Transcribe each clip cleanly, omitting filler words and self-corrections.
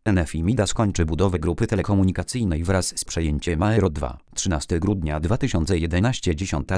NFI Midas kończy budowę grupy telekomunikacyjnej wraz z przejęciem Aero 2. 13 grudnia 2011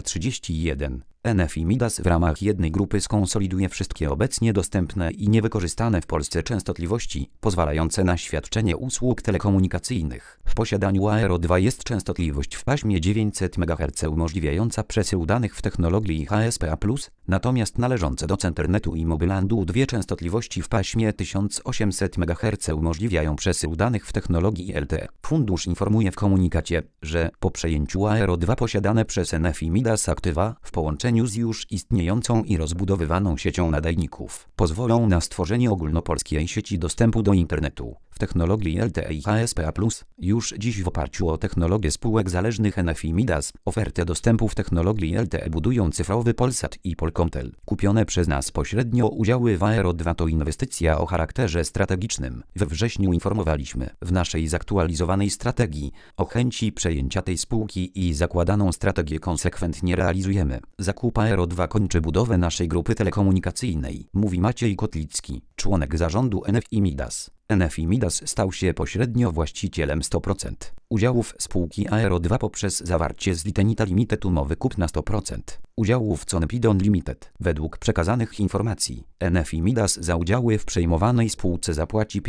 10:31. NFI Midas w ramach jednej grupy skonsoliduje wszystkie obecnie dostępne i niewykorzystane w Polsce częstotliwości, pozwalające na świadczenie usług telekomunikacyjnych. W posiadaniu Aero 2 jest częstotliwość w paśmie 900 MHz umożliwiająca przesył danych w technologii HSPA+, natomiast należące do Centernetu i Mobilandu dwie częstotliwości w paśmie 1800 MHz umożliwiają przesył danych w technologii LTE. Fundusz informuje w komunikacie, że po przejęciu Aero 2 posiadane przez NFI Midas aktywa, w połączeniu z już istniejącą i rozbudowywaną siecią nadajników, pozwolą na stworzenie ogólnopolskiej sieci dostępu do internetu w technologii LTE i HSPA+. Już dziś w oparciu o technologię spółek zależnych NFI Midas, ofertę dostępu w technologii LTE budują Cyfrowy Polsat i Polkomtel. Kupione przez nas pośrednio udziały w Aero 2 to inwestycja o charakterze strategicznym. We wrześniu informowaliśmy w naszej zaktualizowanej strategii o chęci przejęcia tej spółki i zakładaną strategię konsekwentnie realizujemy. Zakup Aero 2 kończy budowę naszej grupy telekomunikacyjnej, mówi Maciej Kotlicki, członek zarządu NFI Midas. NFI Midas stał się pośrednio właścicielem 100% udziałów spółki Aero 2 poprzez zawarcie z Litenita Limited umowy kupna 100% udziałów Conepidon Limited. Według przekazanych informacji, NFI Midas za udziały w przejmowanej spółce zapłaci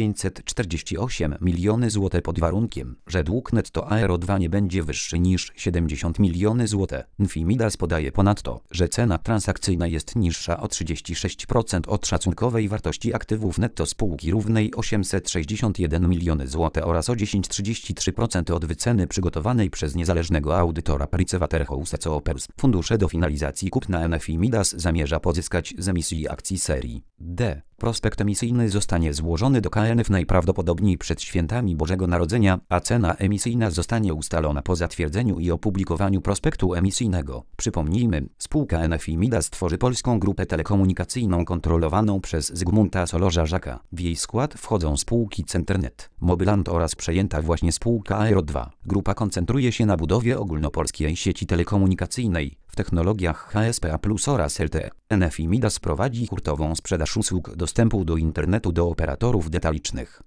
548 miliony zł pod warunkiem, że dług netto Aero 2 nie będzie wyższy niż 70 miliony zł. NFI Midas podaje ponadto, że cena transakcyjna jest niższa o 36% od szacunkowej wartości aktywów netto spółki równej 861 miliony zł oraz o 10,33% od wyceny przygotowanej przez niezależnego audytora PricewaterhouseCoopers. Fundusze do finalizacji kupna NFI Midas zamierza pozyskać z emisji akcji serii D. Prospekt emisyjny zostanie złożony do KNF najprawdopodobniej przed świętami Bożego Narodzenia, a cena emisyjna zostanie ustalona po zatwierdzeniu i opublikowaniu prospektu emisyjnego. Przypomnijmy, spółka NFI Midas tworzy polską grupę telekomunikacyjną kontrolowaną przez Zygmunta Solorza-Żaka. W jej skład wchodzą spółki Centernet, Mobiland oraz przejęta właśnie spółka Aero 2. Grupa koncentruje się na budowie ogólnopolskiej sieci telekomunikacyjnej w technologiach HSPA+ oraz LTE. NFI Midas prowadzi hurtową sprzedaż usług dostępu do internetu do operatorów detalicznych.